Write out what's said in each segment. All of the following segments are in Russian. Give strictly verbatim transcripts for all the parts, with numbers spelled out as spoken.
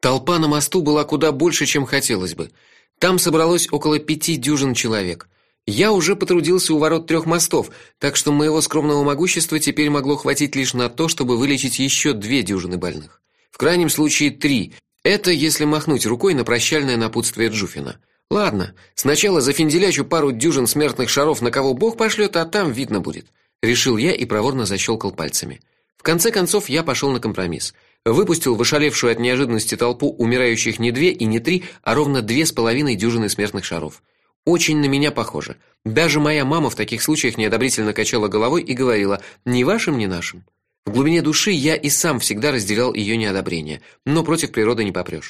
Толпа на мосту была куда больше, чем хотелось бы. Там собралось около пяти дюжин человек. Я уже потрудился у ворот трех мостов, так что моего скромного могущества теперь могло хватить лишь на то, чтобы вылечить еще две дюжины больных. В крайнем случае три. Это если махнуть рукой на прощальное напутствие Джуфина. Ладно, сначала зафинделячу пару дюжин смертных шаров, на кого Бог пошлет, а там видно будет, решил я и проворно защелкал пальцами. В конце концов я пошел на компромисс. Выпустил в ошалевшую от неожиданности толпу умирающих не две и не три, а ровно две с половиной дюжины смертных шаров. Очень на меня похоже. Даже моя мама в таких случаях неодобрительно качала головой и говорила: "Ни вашим, ни нашим". В глубине души я и сам всегда разделял ее неодобрение, но против природы не попрешь.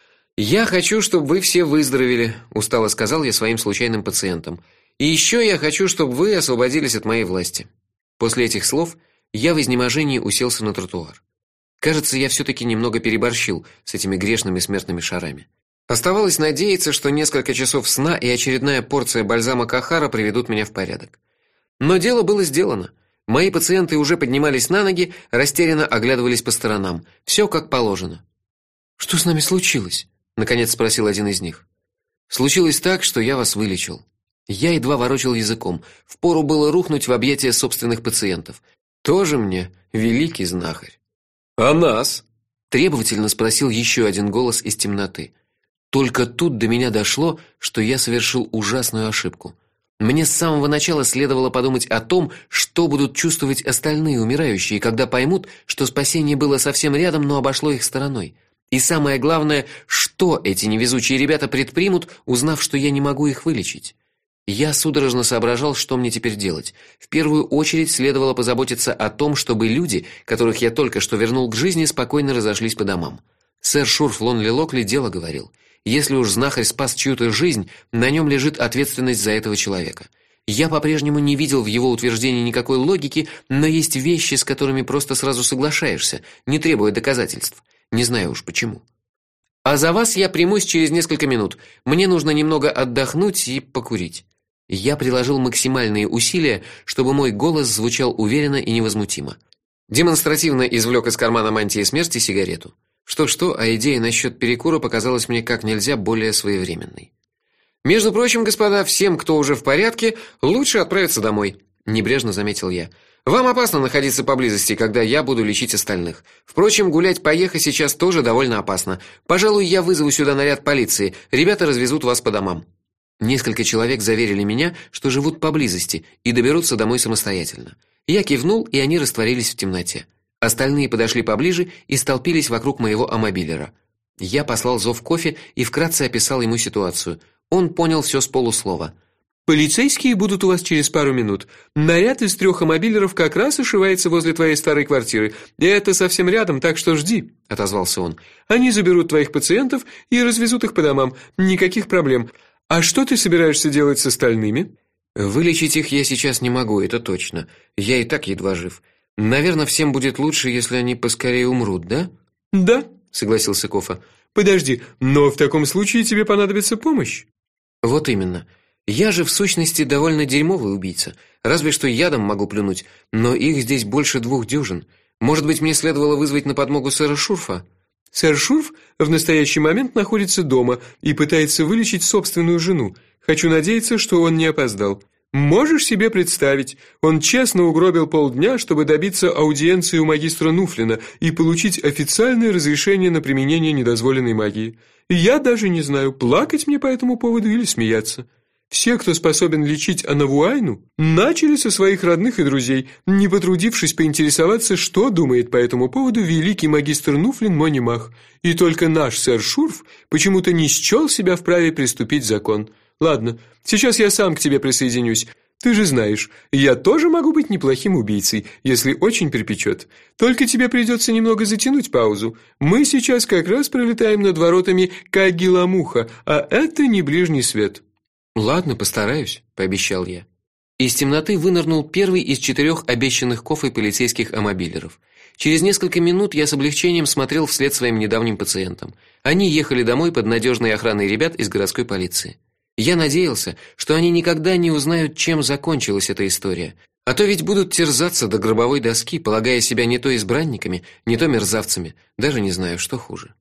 "Я хочу, чтобы вы все выздоровели", устало сказал я своим случайным пациентам. "И еще я хочу, чтобы вы освободились от моей власти". После этих слов я в изнеможении уселся на тротуар. Кажется, я все таки немного переборщил с этими грешными смертными шарами. Оставалось надеяться, что несколько часов сна и очередная порция бальзама Кахара приведут меня в порядок. Но дело было сделано. Мои пациенты уже поднимались на ноги, растерянно оглядывались по сторонам. Все как положено. "Что с нами случилось?" наконец спросил один из них. "Случилось так, что я вас вылечил". Я едва ворочал языком. Впору было рухнуть в объятия собственных пациентов. Тоже мне великий знахарь. "А нас?" требовательно спросил еще один голос из темноты. Только тут до меня дошло, что я совершил ужасную ошибку. Мне с самого начала следовало подумать о том, что будут чувствовать остальные умирающие, когда поймут, что спасение было совсем рядом, но обошло их стороной. И самое главное, что эти невезучие ребята предпримут, узнав, что я не могу их вылечить. Я судорожно соображал, что мне теперь делать. В первую очередь следовало позаботиться о том, чтобы люди, которых я только что вернул к жизни, спокойно разошлись по домам. Сэр Шурф Лонли-Локли дело говорил: если уж знахарь спас чью-то жизнь, на нем лежит ответственность за этого человека. Я по-прежнему не видел в его утверждении никакой логики, но есть вещи, с которыми просто сразу соглашаешься, не требуя доказательств. Не знаю уж почему. "А за вас я примусь через несколько минут. Мне нужно немного отдохнуть и покурить". Я приложил максимальные усилия, чтобы мой голос звучал уверенно и невозмутимо. Демонстративно извлек из кармана мантии смерти сигарету. Что-что, а идея насчет перекура показалась мне как нельзя более своевременной. "Между прочим, господа, всем, кто уже в порядке, лучше отправиться домой", небрежно заметил я. "Вам опасно находиться поблизости, когда я буду лечить остальных. Впрочем, гулять по Ехе сейчас тоже довольно опасно. Пожалуй, я вызову сюда наряд полиции. Ребята развезут вас по домам". Несколько человек заверили меня, что живут поблизости и доберутся домой самостоятельно. Я кивнул, и они растворились в темноте. Остальные подошли поближе и столпились вокруг моего амобилера. Я послал зов кофе и вкратце описал ему ситуацию. Он понял все с полуслова. "Полицейские будут у вас через пару минут. Наряд из трех амобилеров как раз ошивается возле твоей старой квартиры. И это совсем рядом, так что жди", отозвался он. "Они заберут твоих пациентов и развезут их по домам. Никаких проблем. А что ты собираешься делать с остальными?" "Вылечить их я сейчас не могу, это точно. Я и так едва жив. Наверное, всем будет лучше, если они поскорее умрут, да?" "Да", согласился Кофа. "Подожди, но в таком случае тебе понадобится помощь". "Вот именно. Я же в сущности довольно дерьмовый убийца. Разве что ядом могу плюнуть, но их здесь больше двух дюжин. Может быть, мне следовало вызвать на подмогу сэра Шурфа?" "Сэр Шурф в настоящий момент находится дома и пытается вылечить собственную жену. Хочу надеяться, что он не опоздал. Можешь себе представить, он честно угробил полдня, чтобы добиться аудиенции у магистра Нуфлина и получить официальное разрешение на применение недозволенной магии. И я даже не знаю, плакать мне по этому поводу или смеяться. Все, кто способен лечить Анавуайну, начали со своих родных и друзей, не потрудившись поинтересоваться, что думает по этому поводу великий магистр Нуфлин Монимах. И только наш сэр Шурф почему-то не счел себя вправе приступить закон. Ладно, сейчас я сам к тебе присоединюсь. Ты же знаешь, я тоже могу быть неплохим убийцей, если очень припечет. Только тебе придется немного затянуть паузу. Мы сейчас как раз пролетаем над воротами Кагиламуха, а это не ближний свет". "Ладно, постараюсь", пообещал я. Из темноты вынырнул первый из четырех обещанных Кофой полицейских амобилеров. Через несколько минут я с облегчением смотрел вслед своим недавним пациентам. Они ехали домой под надежной охраной ребят из городской полиции. Я надеялся, что они никогда не узнают, чем закончилась эта история, а то ведь будут терзаться до гробовой доски, полагая себя не то избранниками, не то мерзавцами, даже не знаю, что хуже.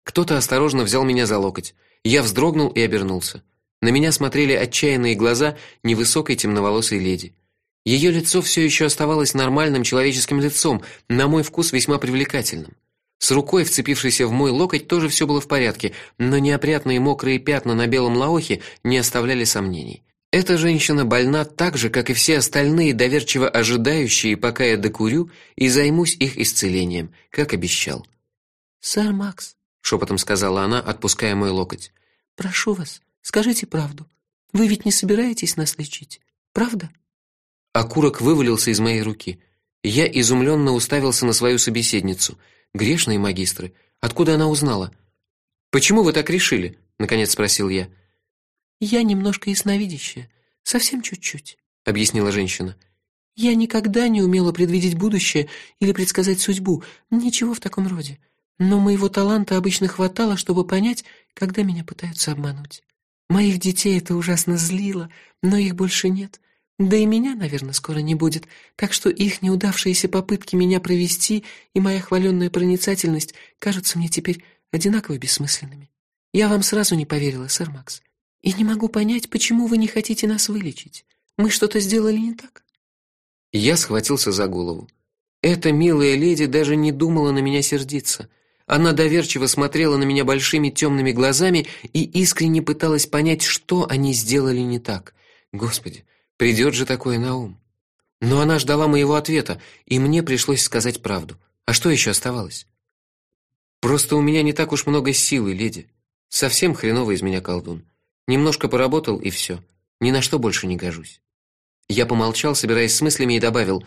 Кто-то осторожно взял меня за локоть. Я вздрогнул и обернулся. На меня смотрели отчаянные глаза невысокой темноволосой леди. Ее лицо все еще оставалось нормальным человеческим лицом, на мой вкус весьма привлекательным. С рукой, вцепившейся в мой локоть, тоже все было в порядке, но неопрятные мокрые пятна на белом лаохе не оставляли сомнений. Эта женщина больна так же, как и все остальные, доверчиво ожидающие, пока я докурю и займусь их исцелением, как обещал. «Сэр Макс», — шепотом сказала она, отпуская мой локоть, — «прошу вас, скажите правду. Вы ведь не собираетесь нас лечить, правда?» Окурок вывалился из моей руки. Я изумленно уставился на свою собеседницу. Грешные магистры, откуда она узнала? «Почему вы так решили?» — наконец спросил я. «Я немножко ясновидящая, совсем чуть-чуть», — объяснила женщина. «Я никогда не умела предвидеть будущее или предсказать судьбу, ничего в таком роде. Но моего таланта обычно хватало, чтобы понять, когда меня пытаются обмануть. Моих детей это ужасно злило, но их больше нет. Да и меня, наверное, скоро не будет, так что их неудавшиеся попытки меня провести и моя хваленная проницательность кажутся мне теперь одинаково бессмысленными. Я вам сразу не поверила, сэр Макс. И не могу понять, почему вы не хотите нас вылечить. Мы что-то сделали не так?» Я схватился за голову. Эта милая леди даже не думала на меня сердиться. Она доверчиво смотрела на меня большими темными глазами и искренне пыталась понять, что они сделали не так. Господи, придет же такое на ум. Но она ждала моего ответа, и мне пришлось сказать правду. А что еще оставалось? Просто у меня не так уж много силы, леди. Совсем хреновый из меня колдун. Немножко поработал и все. Ни на что больше не гожусь. Я помолчал, собираясь с мыслями, и добавил: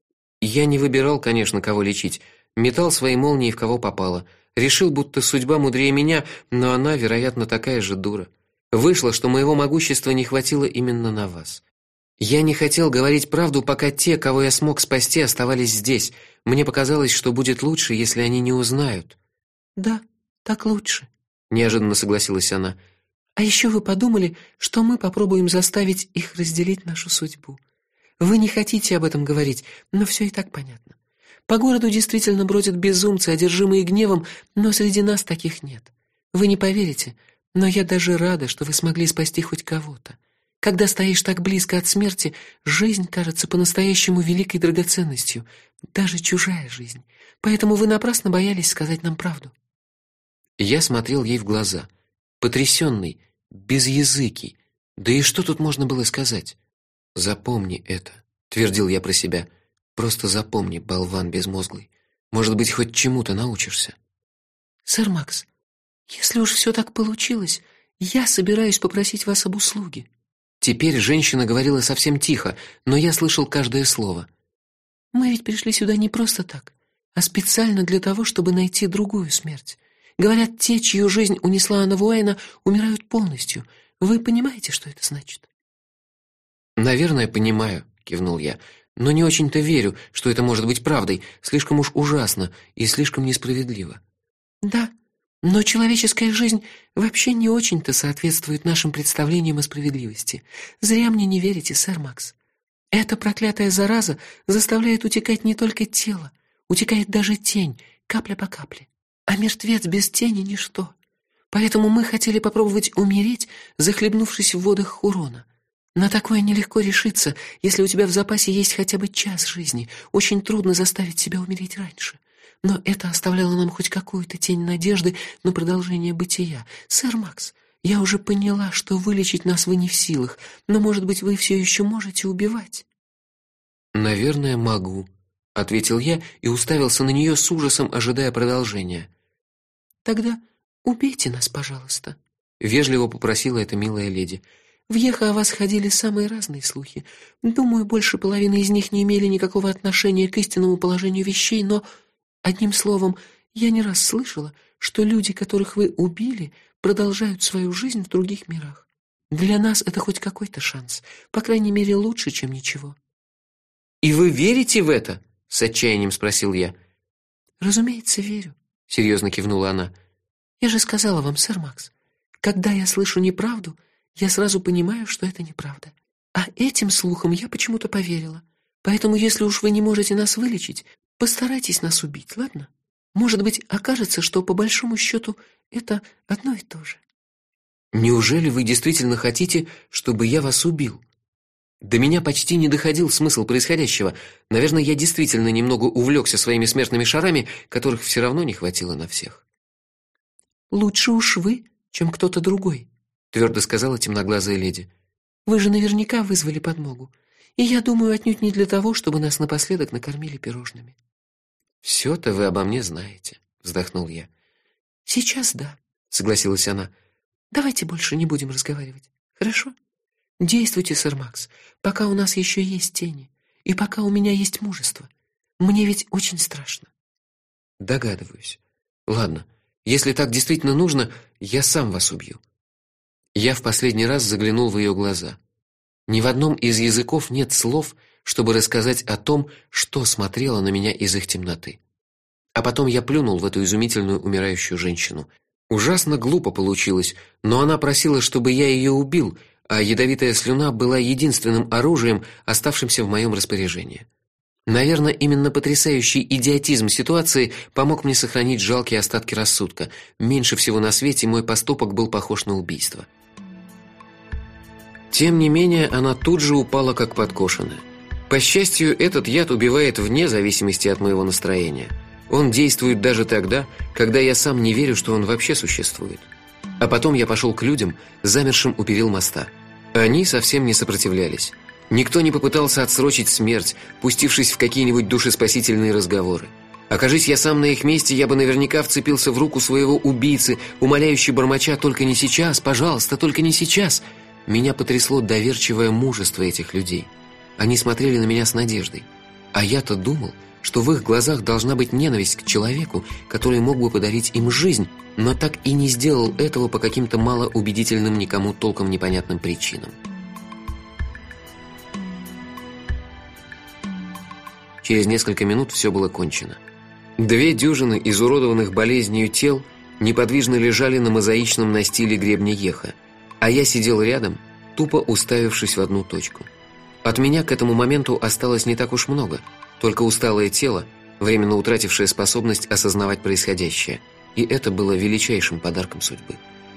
я не выбирал, конечно, кого лечить. Метал свои молнии в кого попало. Решил, будто судьба мудрее меня, но она, вероятно, такая же дура. Вышло, что моего могущества не хватило именно на вас. Я не хотел говорить правду, пока те, кого я смог спасти, оставались здесь. Мне показалось, что будет лучше, если они не узнают. «Да, так лучше», — неожиданно согласилась она. «А еще вы подумали, что мы попробуем заставить их разделить нашу судьбу. Вы не хотите об этом говорить, но все и так понятно. По городу действительно бродят безумцы, одержимые гневом, но среди нас таких нет. Вы не поверите, но я даже рада, что вы смогли спасти хоть кого-то. Когда стоишь так близко от смерти, жизнь кажется по-настоящему великой драгоценностью, даже чужая жизнь. Поэтому вы напрасно боялись сказать нам правду». Я смотрел ей в глаза, потрясенный, безязыкий. Да и что тут можно было сказать? «Запомни это», — твердил я про себя. «Просто запомни, болван безмозглый. Может быть, хоть чему-то научишься». «Сэр Макс, если уж все так получилось, я собираюсь попросить вас об услуге». Теперь женщина говорила совсем тихо, но я слышал каждое слово. «Мы ведь пришли сюда не просто так, а специально для того, чтобы найти другую смерть. Говорят, те, чью жизнь унесла Анна Вуэйна, умирают полностью. Вы понимаете, что это значит?» «Наверное, понимаю», — кивнул я, «но не очень-то верю, что это может быть правдой. Слишком уж ужасно и слишком несправедливо». «Да, но человеческая жизнь вообще не очень-то соответствует нашим представлениям о справедливости. Зря мне не верите, сэр Макс. Эта проклятая зараза заставляет утекать не только тело, утекает даже тень, капля по капле. А мертвец без тени — ничто. Поэтому мы хотели попробовать умереть, захлебнувшись в водах Хурона. На такое нелегко решиться, если у тебя в запасе есть хотя бы час жизни. Очень трудно заставить себя умереть раньше. Но это оставляло нам хоть какую-то тень надежды на продолжение бытия. Сэр Макс, я уже поняла, что вылечить нас вы не в силах, но, может быть, вы все еще можете убивать?» «Наверное, могу», — ответил я и уставился на нее с ужасом, ожидая продолжения. «Тогда убейте нас, пожалуйста», — вежливо попросила эта милая леди. «В Йеха о вас ходили самые разные слухи. Думаю, больше половины из них не имели никакого отношения к истинному положению вещей, но, одним словом, я не раз слышала, что люди, которых вы убили, продолжают свою жизнь в других мирах. Для нас это хоть какой-то шанс, по крайней мере, лучше, чем ничего». «И вы верите в это?» — с отчаянием спросил я. «Разумеется, верю», — серьезно кивнула она. «Я же сказала вам, сэр Макс, когда я слышу неправду, я сразу понимаю, что это неправда. А этим слухам я почему-то поверила. Поэтому, если уж вы не можете нас вылечить, постарайтесь нас убить, ладно?» Может быть, окажется, что по большому счету это одно и то же. Неужели вы действительно хотите, чтобы я вас убил? До меня почти не доходил смысл происходящего. Наверное, я действительно немного увлекся своими смертными шарами, которых все равно не хватило на всех. Лучше уж вы, чем кто-то другой, твердо сказала темноглазая леди. Вы же наверняка вызвали подмогу. И я думаю, отнюдь не для того, чтобы нас напоследок накормили пирожными. Все-то вы обо мне знаете, вздохнул я. Сейчас да, согласилась она. Давайте больше не будем разговаривать. Хорошо? Действуйте, сэр Макс, пока у нас еще есть тени, и пока у меня есть мужество. Мне ведь очень страшно. Догадываюсь. Ладно, если так действительно нужно, я сам вас убью. Я в последний раз заглянул в ее глаза. Ни в одном из языков нет слов, чтобы рассказать о том, что смотрело на меня из их темноты. А потом я плюнул в эту изумительную умирающую женщину. Ужасно глупо получилось, но она просила, чтобы я ее убил, а ядовитая слюна была единственным оружием, оставшимся в моем распоряжении. Наверное, именно потрясающий идиотизм ситуации помог мне сохранить жалкие остатки рассудка. Меньше всего на свете мой поступок был похож на убийство. Тем не менее, она тут же упала как подкошенная. По счастью, этот яд убивает вне зависимости от моего настроения. Он действует даже тогда, когда я сам не верю, что он вообще существует. А потом я пошел к людям, замершим у перил моста. Они совсем не сопротивлялись. Никто не попытался отсрочить смерть, пустившись в какие-нибудь душеспасительные разговоры. Окажись я сам на их месте, я бы наверняка вцепился в руку своего убийцы, умоляюще бормоча: «Только не сейчас, пожалуйста, только не сейчас». Меня потрясло доверчивое мужество этих людей. Они смотрели на меня с надеждой. А я-то думал, что в их глазах должна быть ненависть к человеку, который мог бы подарить им жизнь, но так и не сделал этого по каким-то малоубедительным, никому толком непонятным причинам. Через несколько минут все было кончено. Две дюжины изуродованных болезнью тел неподвижно лежали на мозаичном настиле гребня Еха, а я сидел рядом, тупо уставившись в одну точку. От меня к этому моменту осталось не так уж много, только усталое тело, временно утратившее способность осознавать происходящее, и это было величайшим подарком судьбы.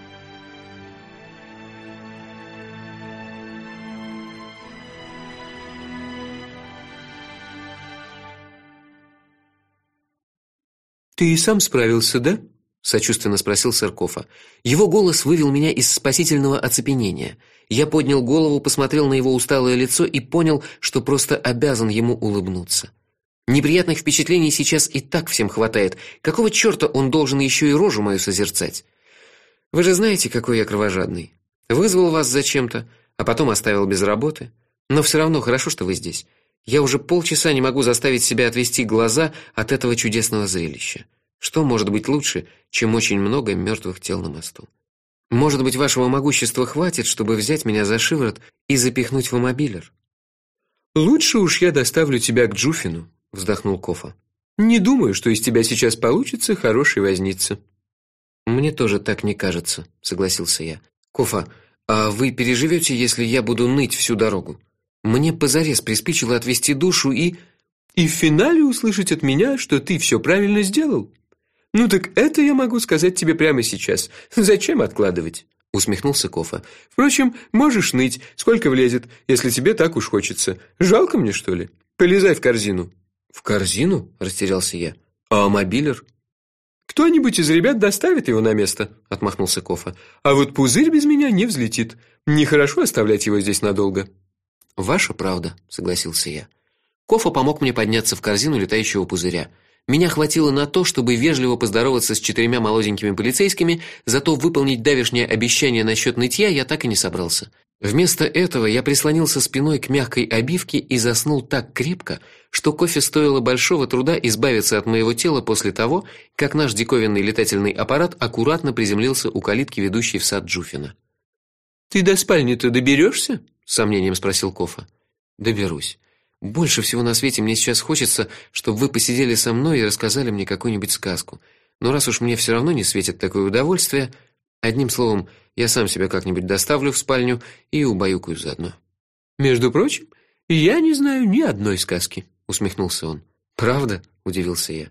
«Ты и сам справился, да?» – сочувственно спросил сэр Кофа. Его голос вывел меня из спасительного оцепенения. Я поднял голову, посмотрел на его усталое лицо и понял, что просто обязан ему улыбнуться. Неприятных впечатлений сейчас и так всем хватает. Какого черта он должен еще и рожу мою созерцать? Вы же знаете, какой я кровожадный. Вызвал вас зачем-то, а потом оставил без работы. Но все равно хорошо, что вы здесь. Я уже полчаса не могу заставить себя отвести глаза от этого чудесного зрелища. Что может быть лучше, чем очень много мертвых тел на мосту? Может быть, вашего могущества хватит, чтобы взять меня за шиворот и запихнуть в мобилер? Лучше уж я доставлю тебя к Джуфину, вздохнул Кофа. Не думаю, что из тебя сейчас получится хороший возница. Мне тоже так не кажется, согласился я. Кофа, а вы переживете, если я буду ныть всю дорогу? Мне позарез приспичило отвести душу и и в финале услышать от меня, что ты все правильно сделал. Ну так это я могу сказать тебе прямо сейчас. Зачем откладывать? Усмехнулся Кофа. Впрочем, можешь ныть, сколько влезет, если тебе так уж хочется. Жалко мне, что ли? Полезай в корзину. В корзину? Растерялся я. А мобилер? Кто-нибудь из ребят доставит его на место, отмахнулся Кофа. А вот пузырь без меня не взлетит. Нехорошо оставлять его здесь надолго. Ваша правда, согласился я. Кофа помог мне подняться в корзину летающего пузыря. Меня хватило на то, чтобы вежливо поздороваться с четырьмя молоденькими полицейскими, зато выполнить давешнее обещание насчет нытья я так и не собрался. Вместо этого я прислонился спиной к мягкой обивке и заснул так крепко, что Кофе стоило большого труда избавиться от моего тела после того, как наш диковинный летательный аппарат аккуратно приземлился у калитки, ведущей в сад Джуфина. Ты до спальни-то доберешься? С сомнением спросил Кофа. Доберусь. Больше всего на свете мне сейчас хочется, чтобы вы посидели со мной и рассказали мне какую-нибудь сказку. Но раз уж мне все равно не светит такое удовольствие, одним словом, я сам себя как-нибудь доставлю в спальню и убаюкаю заодно. Между прочим, я не знаю ни одной сказки, усмехнулся он. Правда? Удивился я.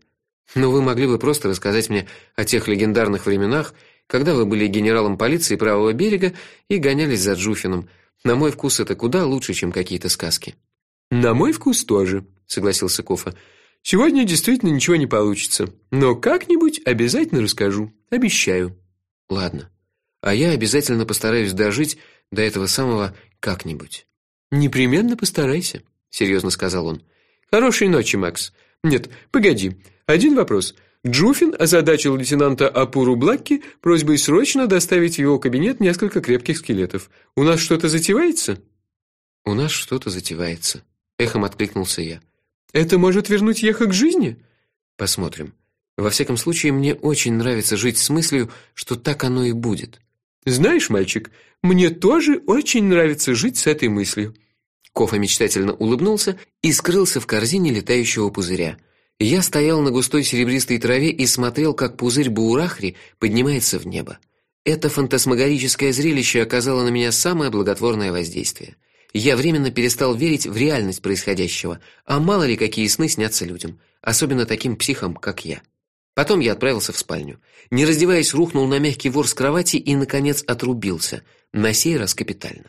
Но вы могли бы просто рассказать мне о тех легендарных временах, когда вы были генералом полиции правого берега и гонялись за Джуфином. На мой вкус это куда лучше, чем какие-то сказки. На мой вкус тоже, согласился Кофа. Сегодня действительно ничего не получится, но как-нибудь обязательно расскажу, обещаю. Ладно. А я обязательно постараюсь дожить до этого самого как-нибудь. Непременно постарайся, серьезно сказал он. Хорошей ночи, Макс. Нет, погоди. Один вопрос. Джуфин озадачил лейтенанта Апуру Блакки просьбой срочно доставить в его кабинет несколько крепких скелетов. У нас что-то затевается? У нас что-то затевается, эхом откликнулся я. Это может вернуть Еха к жизни? Посмотрим. Во всяком случае, мне очень нравится жить с мыслью, что так оно и будет. Знаешь, мальчик, мне тоже очень нравится жить с этой мыслью. Кофа мечтательно улыбнулся и скрылся в корзине летающего пузыря. Я стоял на густой серебристой траве и смотрел, как пузырь Буурахри поднимается в небо. Это фантасмагорическое зрелище оказало на меня самое благотворное воздействие. Я временно перестал верить в реальность происходящего, а мало ли какие сны снятся людям, особенно таким психам, как я. Потом я отправился в спальню. Не раздеваясь, рухнул на мягкий ворс кровати и наконец отрубился, на сей раз капитально.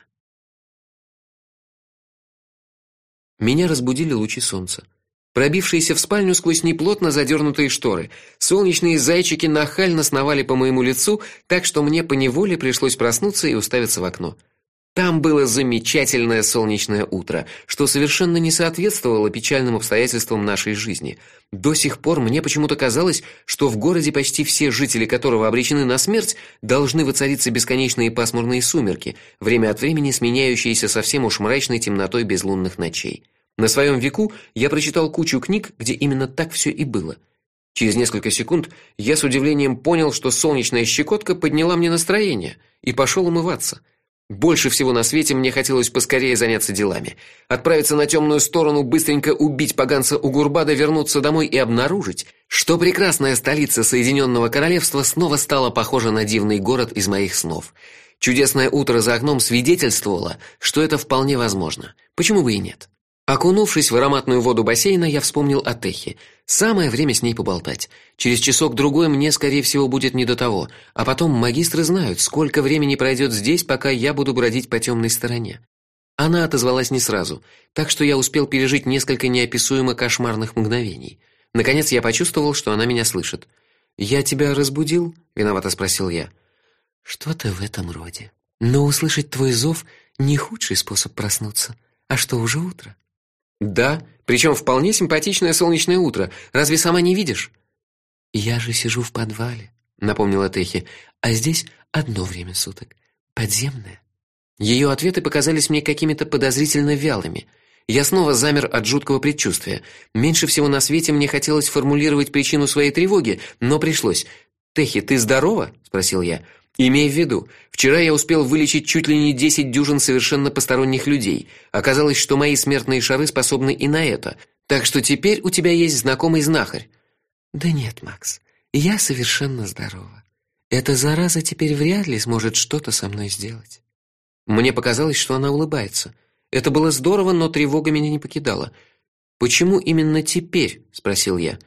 Меня разбудили лучи солнца, пробившиеся в спальню сквозь неплотно задернутые шторы. Солнечные зайчики нахально сновали по моему лицу, так что мне поневоле пришлось проснуться и уставиться в окно. Там было замечательное солнечное утро, что совершенно не соответствовало печальным обстоятельствам нашей жизни. До сих пор мне почему-то казалось, что в городе почти все жители которого обречены на смерть, должны воцариться бесконечные пасмурные сумерки, время от времени сменяющиеся совсем уж мрачной темнотой безлунных ночей. На своем веку я прочитал кучу книг, где именно так все и было. Через несколько секунд я с удивлением понял, что солнечная щекотка подняла мне настроение, и пошел умываться. Больше всего на свете мне хотелось поскорее заняться делами, отправиться на темную сторону, быстренько убить поганца Угурбада, вернуться домой и обнаружить, что прекрасная столица Соединенного Королевства снова стала похожа на дивный город из моих снов. Чудесное утро за окном свидетельствовало, что это вполне возможно. Почему бы и нет? Окунувшись в ароматную воду бассейна, я вспомнил о Техе. Самое время с ней поболтать. Через часок-другой мне, скорее всего, будет не до того. А потом магистры знают, сколько времени пройдет здесь, пока я буду бродить по темной стороне. Она отозвалась не сразу, так что я успел пережить несколько неописуемо кошмарных мгновений. Наконец я почувствовал, что она меня слышит. «Я тебя разбудил?» – виновато спросил я. «Что-то в этом роде. Но услышать твой зов – не худший способ проснуться. А что, уже утро?» Да, причем вполне симпатичное солнечное утро. Разве сама не видишь? Я же сижу в подвале, напомнила Техи. А здесь одно время суток, подземное. Ее ответы показались мне какими-то подозрительно вялыми. Я снова замер от жуткого предчувствия. Меньше всего на свете мне хотелось формулировать причину своей тревоги, но пришлось. Техи, ты здорова? спросил я. Имей в виду, вчера я успел вылечить чуть ли не десять дюжин совершенно посторонних людей. Оказалось, что мои смертные шары способны и на это. Так что теперь у тебя есть знакомый знахарь. Да нет, Макс, я совершенно здорова. Эта зараза теперь вряд ли сможет что-то со мной сделать. Мне показалось, что она улыбается. Это было здорово, но тревога меня не покидала. Почему именно теперь, спросил я.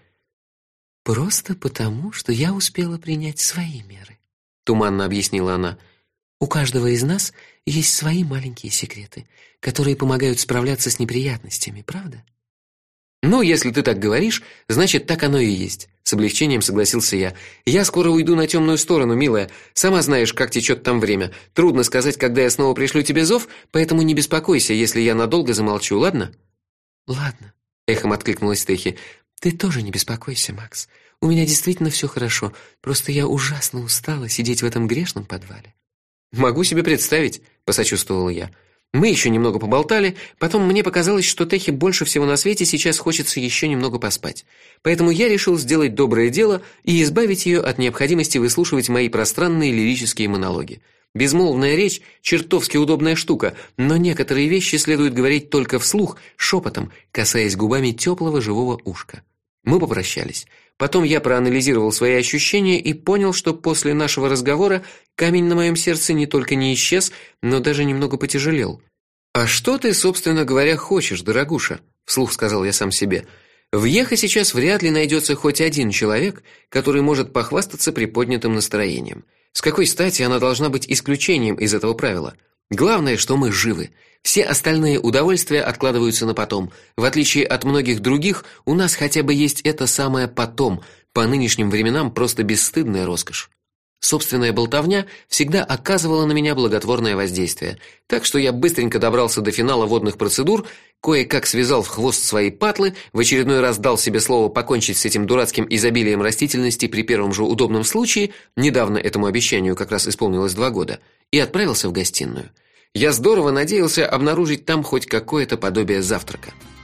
Просто потому, что я успела принять свои меры. Туманно объяснила она. У каждого из нас есть свои маленькие секреты, которые помогают справляться с неприятностями, правда? Ну, если ты так говоришь, значит, так оно и есть, с облегчением согласился я. Я скоро уйду на темную сторону, милая. Сама знаешь, как течет там время. Трудно сказать, когда я снова пришлю тебе зов, поэтому не беспокойся, если я надолго замолчу, ладно? Ладно, эхом откликнулась Техи. Ты тоже не беспокойся, Макс. У меня действительно все хорошо, просто я ужасно устала сидеть в этом грешном подвале. Могу себе представить, посочувствовал я. Мы еще немного поболтали, потом мне показалось, что Техи больше всего на свете сейчас хочется еще немного поспать. Поэтому я решил сделать доброе дело и избавить ее от необходимости выслушивать мои пространные лирические монологи. Безмолвная речь чертовски удобная штука, но некоторые вещи следует говорить только вслух, шепотом, касаясь губами теплого живого ушка. Мы попрощались. Потом я проанализировал свои ощущения и понял, что после нашего разговора камень на моем сердце не только не исчез, но даже немного потяжелел. А что ты, собственно говоря, хочешь, дорогуша? Вслух сказал я сам себе. В Ехе сейчас вряд ли найдется хоть один человек, который может похвастаться приподнятым настроением. С какой стати она должна быть исключением из этого правила? Главное, что мы живы. Все остальные удовольствия откладываются на потом. В отличие от многих других, у нас хотя бы есть это самое потом, по нынешним временам просто бесстыдная роскошь. Собственная болтовня всегда оказывала на меня благотворное воздействие, так что я быстренько добрался до финала водных процедур, кое-как связал в хвост свои патлы, в очередной раз дал себе слово покончить с этим дурацким изобилием растительности при первом же удобном случае, недавно этому обещанию как раз исполнилось два года, и отправился в гостиную. Я здорово надеялся обнаружить там хоть какое-то подобие завтрака.